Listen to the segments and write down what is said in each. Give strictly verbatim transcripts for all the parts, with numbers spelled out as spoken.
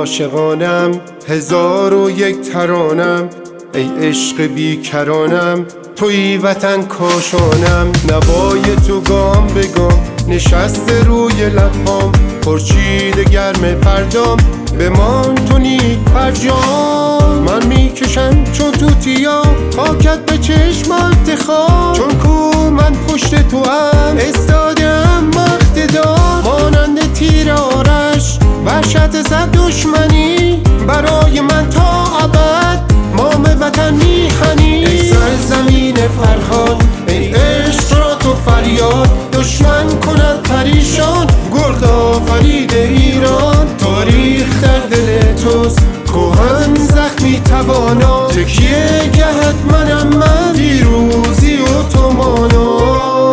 عاشقانم، هزار و یک ترانم. ای عشق بیکرانم، توی وطن کاشانم. نوای تو گام به گام نشسته روی لبام، خورشید گرم فردام بمان تو نیک فرجام. من میکشم چون توتیا خاکت به چشمات خواه، چون کو من پشت تو هم استادم مقتدار. مانند تیر آرش وحشت زد دشمنی، برای من تا ابد مام وطن میهنی. ای سرزمین فرهاد، ای عشق را تو فریاد، دشمن کند پریشان گرد آفرید ایران. تاریخ در دل توست کهن زخمی توانا، تکیه گهت منم من، پیروزی و تو مانا.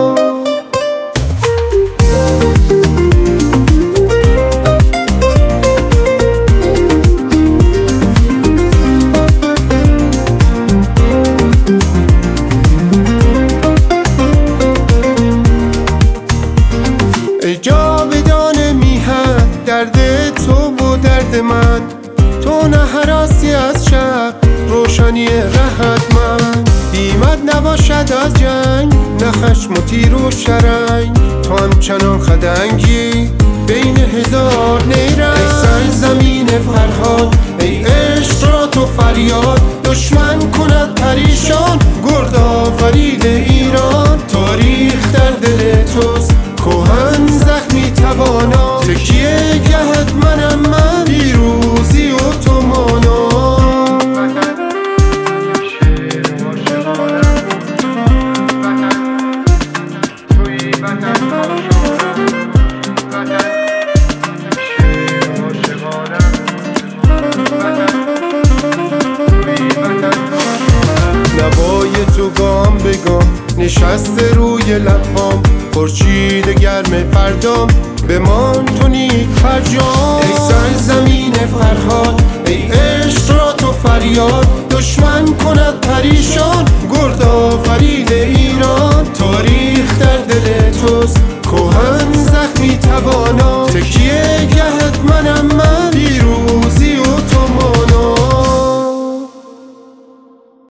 ای جاودان میهن درد تو و درد من، تو نه هراسی از شب روشنی رهت من. بیمت نباشد از جنگ نه خشم و تیر و شرنگ، تو همچنان خدنگی بین هزار نیرنگ. ای سرزمین فرهاد، ای عشق را تو فریاد، دشمن کند پریشان گرد آفرید ایران. تاریخ در دل توست کهن زخمی توانا، تکیه گهت منم من، پیروزی و تو مانا. نوای تو گام به گام نشسته روی لبام، خورشید گرم فردام بمان تو نیک فرجام. ای سرزمین فرهاد، ای عشق را تو فریاد، دشمن کند پریشان گرد آفرید ایران. تاریخ در دل توست